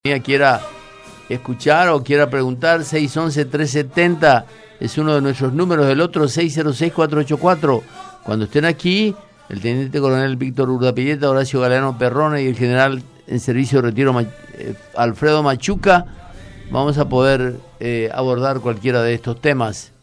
quiera escuchar o quiera preguntar, 611-370 es uno de nuestros números, el otro 606-484. Cuando estén aquí, el teniente coronel Víctor Urdapilleta, Horacio Galeano Perrone y el general en servicio de retiro Alfredo Machuca, vamos a poder abordar cualquiera de estos temas.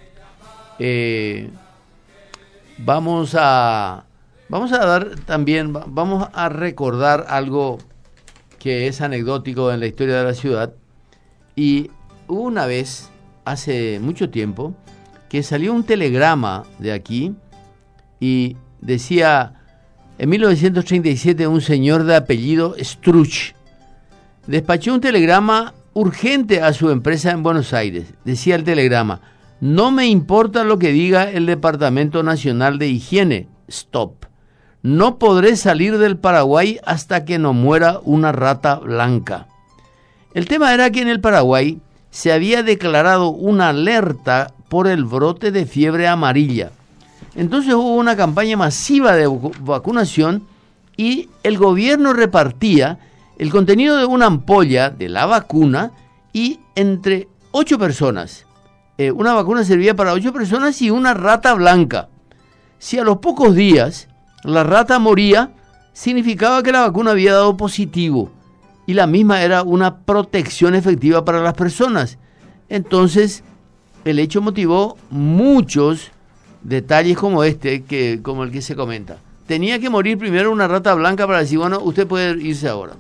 Vamos a dar también, vamos a recordar algo que es anecdótico en la historia de la ciudad. Y hubo una vez, hace mucho tiempo, que salió un telegrama de aquí y decía, en 1937 un señor de apellido Struch despachó un telegrama urgente a su empresa en Buenos Aires. Decía el telegrama: no me importa lo que diga el Departamento Nacional de Higiene, stop. No podré salir del Paraguay hasta que no muera una rata blanca. El tema era que en el Paraguay se había declarado una alerta por el brote de fiebre amarilla. Entonces hubo una campaña masiva de vacunación y el gobierno repartía el contenido de una ampolla de la vacuna y entre 8 personas. Una vacuna servía para 8 personas y una rata blanca. Si a los pocos días la rata moría, significaba que la vacuna había dado positivo y la misma era una protección efectiva para las personas. Entonces, el hecho motivó muchos detalles como como el que se comenta. Tenía que morir primero una rata blanca para decir, bueno, usted puede irse ahora.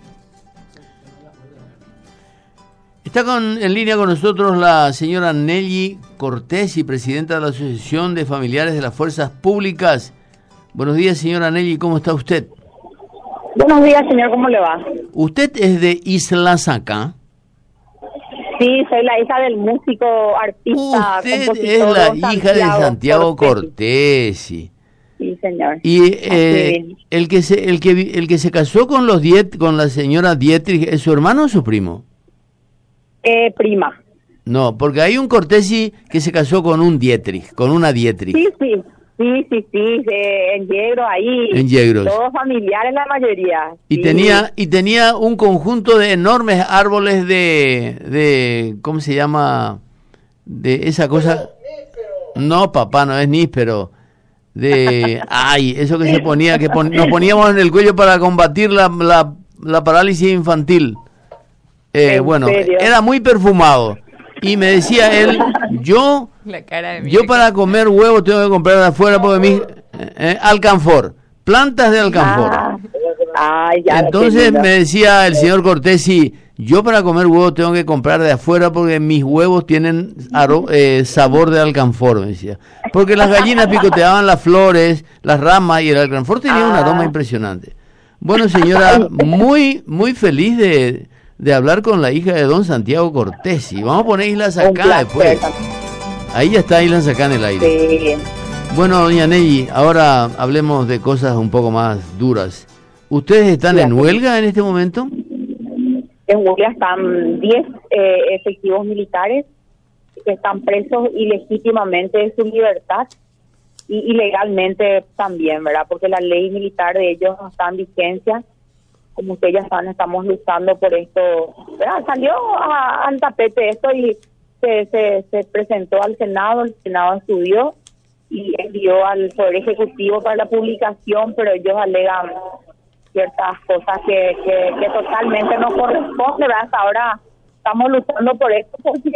Está en línea con nosotros la señora Nelly Cortés, presidenta de la Asociación de Familiares de las Fuerzas Públicas. Buenos días, señora Nelly, ¿cómo está usted? Buenos días, señor, ¿cómo le va? ¿Usted es de Isla Sacá? Sí, soy la hija del músico, artista, usted compositor. Es la hija de Santiago Cortesi. Sí, señor. Y el que se casó con con la señora Dietrich, ¿es su hermano o su primo? Prima. No, porque hay un Cortesi que se casó con un Dietrich, con una Dietrich. Sí, en Yegros ahí. En Yegros. Todos familiares la mayoría. Y sí. tenía un conjunto de enormes árboles de ¿cómo se llama? De esa cosa. No, papá, no es níspero. Eso que se ponía, nos poníamos en el cuello para combatir la parálisis infantil. Bueno, serio? Era muy perfumado. Y me decía él, yo para comer huevo tengo que comprar de afuera porque alcanfor, plantas de alcanfor. Entonces me decía el señor Cortesi, yo para comer huevo tengo que comprar de afuera porque mis huevos tienen sabor de alcanfor, me decía. Porque las gallinas picoteaban las flores, las ramas y el alcanfor tenía un aroma impresionante. Bueno, señora, muy, muy feliz de hablar con la hija de don Santiago Cortesi. Vamos a poner Isla Sacá después. Ahí ya está Isla Sacá en el aire. Sí. Bueno, doña Nelly, ahora hablemos de cosas un poco más duras. ¿Ustedes están en huelga en este momento? En huelga están 10 efectivos militares que están presos ilegítimamente de su libertad y ilegalmente también, ¿verdad? Porque la ley militar de ellos no está en vigencia. Como ustedes ya saben, estamos luchando por esto. Salió al tapete esto y se presentó al Senado, el Senado estudió y envió al Poder Ejecutivo para la publicación, pero ellos alegan ciertas cosas que totalmente no corresponden. Hasta ahora estamos luchando por esto porque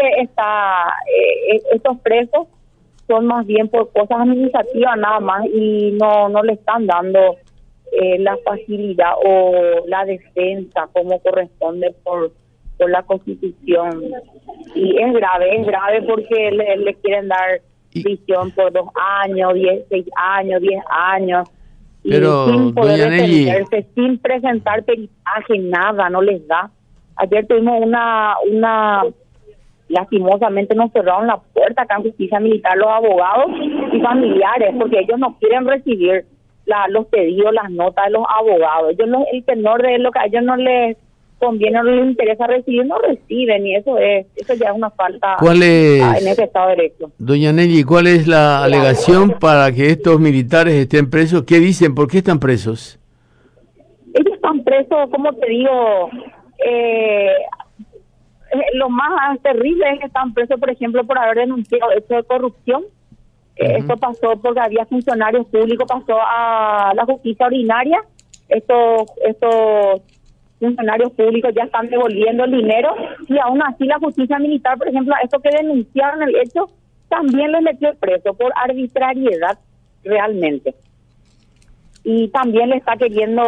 estos presos son más bien por cosas administrativas nada más y no le están dando la facilidad o la defensa como corresponde por la Constitución. Y es grave porque le quieren dar prisión por 2 años, 6 años, 10 años. Pero, y sin poder defenderse, sin presentar peritaje, nada, no les da. Ayer tuvimos lastimosamente nos cerraron la puerta acá en Justicia Militar los abogados y familiares porque ellos no quieren recibir los pedidos, las notas de los abogados. El tenor de lo que a ellos no les conviene, no les interesa recibir, no reciben, y eso ya es una falta en ese Estado de Derecho. Doña Nelly, ¿cuál es la alegación para que estos militares estén presos? ¿Qué dicen? ¿Por qué están presos? Ellos están presos, como te digo, lo más terrible es que están presos, por ejemplo, por haber denunciado hechos de corrupción. Esto pasó porque había funcionarios públicos, pasó a la justicia ordinaria. Estos funcionarios públicos ya están devolviendo el dinero y aún así la justicia militar, por ejemplo, a estos que denunciaron el hecho, también les metió preso por arbitrariedad realmente. Y también le está queriendo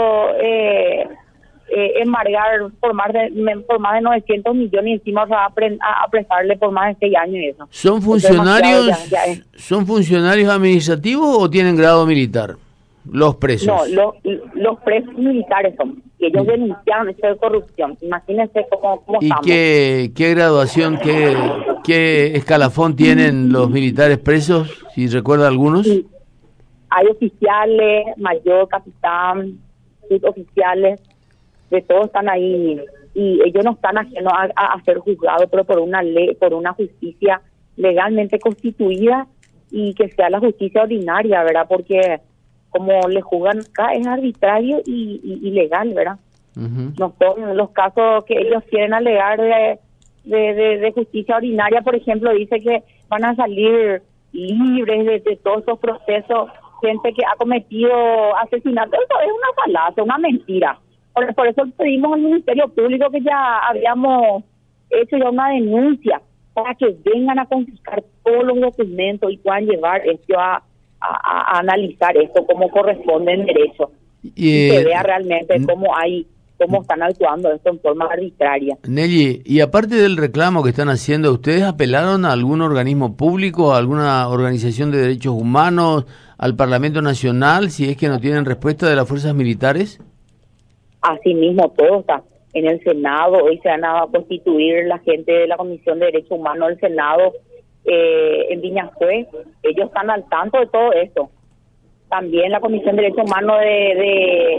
embargar por más de 900 millones y encima va a apresarle por más de 6 años y eso. ¿Son funcionarios son funcionarios administrativos o tienen grado militar? Los presos. No, los presos militares son. Y ellos denunciaron hecho de corrupción. Imagínense cómo ¿Y estamos. qué graduación, qué escalafón tienen los militares presos? Si recuerda algunos. Sí. Hay oficiales, mayor, capitán, suboficiales, de todos están ahí y ellos no están ajenos a ser juzgados, pero por una ley, por una justicia legalmente constituida y que sea la justicia ordinaria, ¿verdad? Porque como le juzgan acá es arbitrario y ilegal, ¿verdad? No son los casos que ellos quieren alegar de justicia ordinaria, por ejemplo, dice que van a salir libres de todos esos procesos gente que ha cometido asesinato. Eso es una falacia, una mentira. Por eso pedimos al Ministerio Público que ya habíamos hecho ya una denuncia para que vengan a confiscar todos los documentos y puedan llevar esto a analizar esto como corresponde en derecho y se vea realmente cómo están actuando esto en forma arbitraria. Nelly, y aparte del reclamo que están haciendo, ¿ustedes apelaron a algún organismo público, a alguna organización de derechos humanos, al Parlamento Nacional, si es que no tienen respuesta de las fuerzas militares? Asimismo, todo está en el Senado. Hoy se van a constituir la gente de la Comisión de Derechos Humanos del Senado en Viñascué. Ellos están al tanto de todo esto. También la Comisión de Derechos Humanos de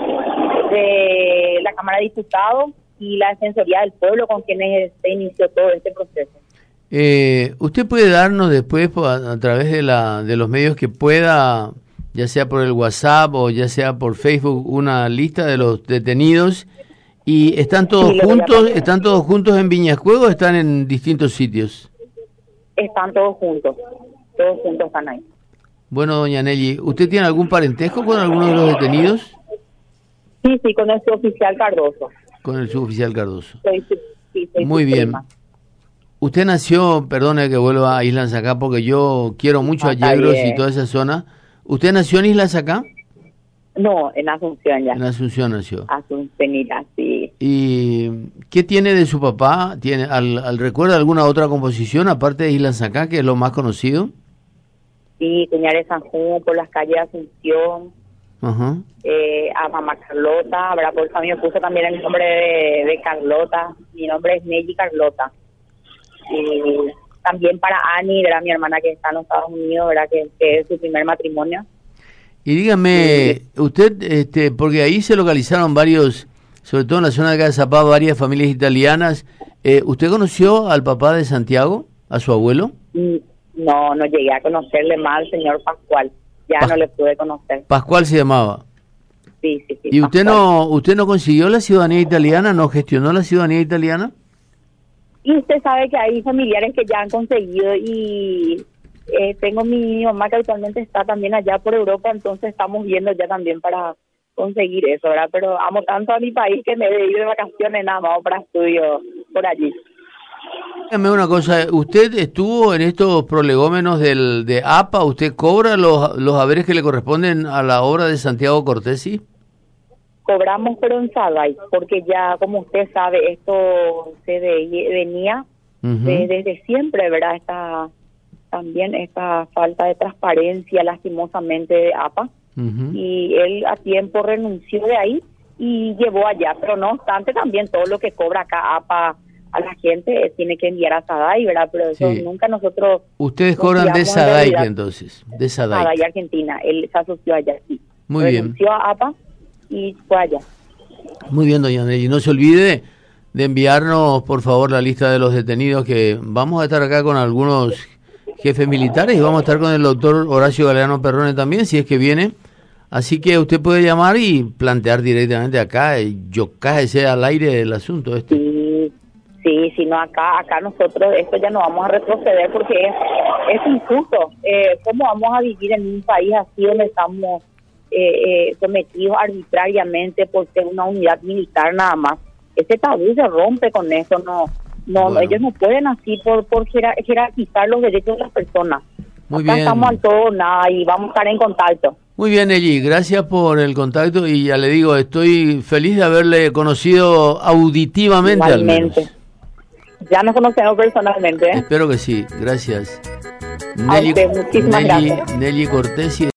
la Cámara de Diputados y la Defensoría del Pueblo, con quienes se inició todo este proceso. ¿Usted puede darnos después a través de los medios que pueda, ya sea por el WhatsApp o ya sea por Facebook, una lista de los detenidos? ¿Y están todos juntos en Viñascué o están en distintos sitios? Están todos juntos están ahí. Bueno, doña Nelly, ¿usted tiene algún parentesco con alguno de los detenidos? Sí, con el suboficial Cardoso. Con el suboficial Cardoso. Soy muy bien. Prima. Usted nació, perdone que vuelva a Isla Zacá porque yo quiero mucho a Yegros y toda esa zona. ¿Usted nació en Isla Zacá? No, en Asunción ya. En Asunción nació. Asuncionita, sí. ¿Y qué tiene de su papá? ¿Tiene recuerda alguna otra composición aparte de Isla Zacá, que es lo más conocido? Sí, Cuñares San Juan, por las calles de Asunción. Ajá. A mamá Carlota, ¿verdad? Por eso a mí me puso también el nombre de Carlota. Mi nombre es Nelly Carlota. Y también para Ani, ¿verdad? Mi hermana que está en los Estados Unidos, ¿verdad? Que es su primer matrimonio. Y dígame, usted, porque ahí se localizaron varios, sobre todo en la zona de Cazapá, varias familias italianas. ¿Usted conoció al papá de Santiago, a su abuelo? No llegué a conocerle más al señor Pascual. Ya no le pude conocer. ¿Pascual se llamaba? Sí. ¿Y usted no consiguió la ciudadanía italiana, no gestionó la ciudadanía italiana? Y usted sabe que hay familiares que ya han conseguido y tengo mi mamá que actualmente está también allá por Europa, entonces estamos viendo ya también para conseguir eso, ¿verdad? Pero amo tanto a mi país que me he ido de vacaciones nada más para estudio por allí. Dígame una cosa, ¿usted estuvo en estos prolegómenos de APA? ¿Usted cobra los haberes que le corresponden a la obra de Santiago Cortesi? Cobramos, pero en Saday, porque ya, como usted sabe, esto se venía desde siempre, ¿verdad? También esta falta de transparencia, lastimosamente, de APA. Y él a tiempo renunció de ahí y llevó allá, pero no obstante, también todo lo que cobra acá APA a la gente tiene que enviar a Saday, ¿verdad? Pero eso nunca nosotros... Ustedes cobran de Saday, entonces, de Saday. Saday, Argentina, él se asoció allá, sí. Muy bien. Renunció a APA y fue allá. Muy bien, doña Nelly. No se olvide de enviarnos, por favor, la lista de los detenidos, que vamos a estar acá con algunos jefes militares y vamos a estar con el doctor Horacio Galeano Perrone también, si es que viene Así que usted puede llamar y plantear directamente acá, yo cállese al aire el asunto este. Sí, si no acá nosotros esto ya no vamos a retroceder porque es injusto. ¿Cómo vamos a vivir en un país así donde estamos sometidos arbitrariamente por ser una unidad militar nada más? Ese tabú se rompe con eso, bueno. Ellos no pueden así por jerarquizar los derechos de las personas. Muy Acá bien. estamos al todo nada y vamos a estar en contacto. Muy bien, Nelly, gracias por el contacto y ya le digo, estoy feliz de haberle conocido auditivamente. Igualmente. Al menos. Ya nos conocemos personalmente. Espero que sí, gracias. A usted, muchísimas gracias. Nelly Cortés.